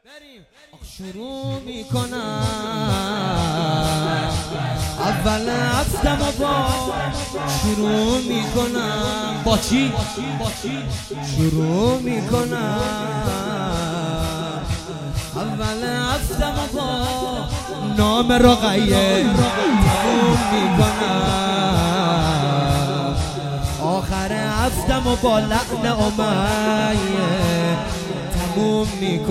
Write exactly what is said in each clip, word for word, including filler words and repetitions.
شروع میکنم اول هفتم و با شروع میکنم با چی؟ شروع میکنم اول هفتم و با نام رقیه تموم میکنم آخر هفتم و با لعن امیه تموم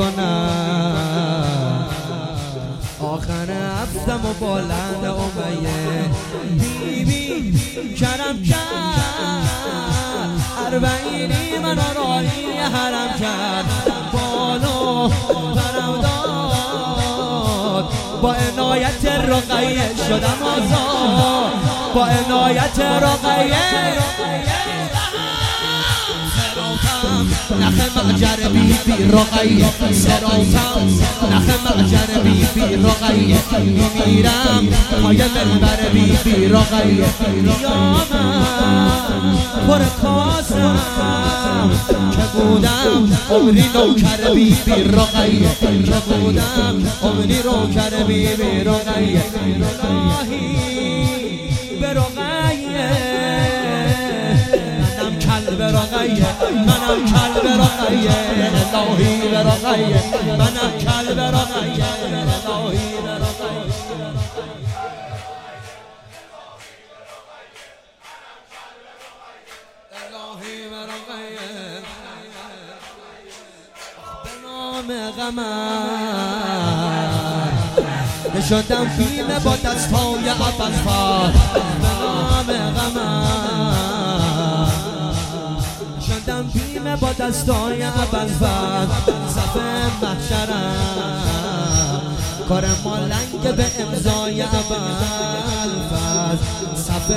میکنم آخر هفتم و با لعن امیه بیبی کرم کرد اربعینی من آرایی حرم کرد بالو برم داد با عنایت رقیه شدم آزاد با عنایت رقیه نخ معجر بی بی رقیه سراتم نخ معجر بی بی رقیه میمیرم پای منبر بی بی رقیه قیامم پر کاسم که بودم عمری نوکر بی بی رقیه که بودم عمری نوکر بی بی رقیه الهی به رقیه کلب رقیه منم کلب رقیه الهی به رقیه منم کلب رقیه الهی به رقیه الهی به رقیه به نام قمر نشدم فیلم با دستای عبدالفر به نام قمر شدم بیمه با دستای ابوالفضل صف محشرم کار ما لنگ به امضای ابوالفضل صف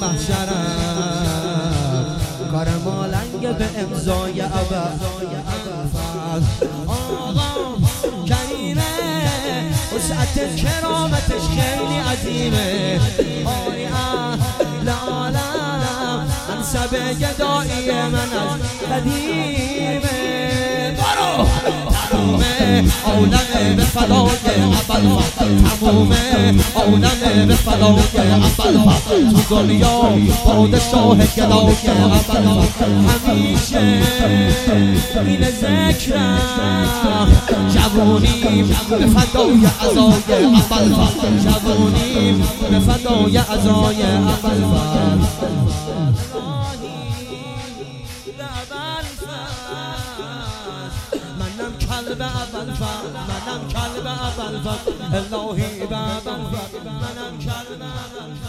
محشرم کار ما لنگ به امضای ابوالفضل آقا کریمه وسعت کرامتش خیلی عظیمه آی اهل عالم انسب گدایی من از قدیمه برو تمومه عالمه به فدای ابوالفضل تمومه عالمه به فدای ابوالفضل تو دنیا پادشاه گدای ابوالفضل همیشه این ذکرم جوونیم به فدای عزای ابوالفضل جوونیم به فدای عزای ابوالفضل منم کلب ابوالفضل منم کلب ابوالفضل الهی به ابوالفضل منم کلب ابوالفضل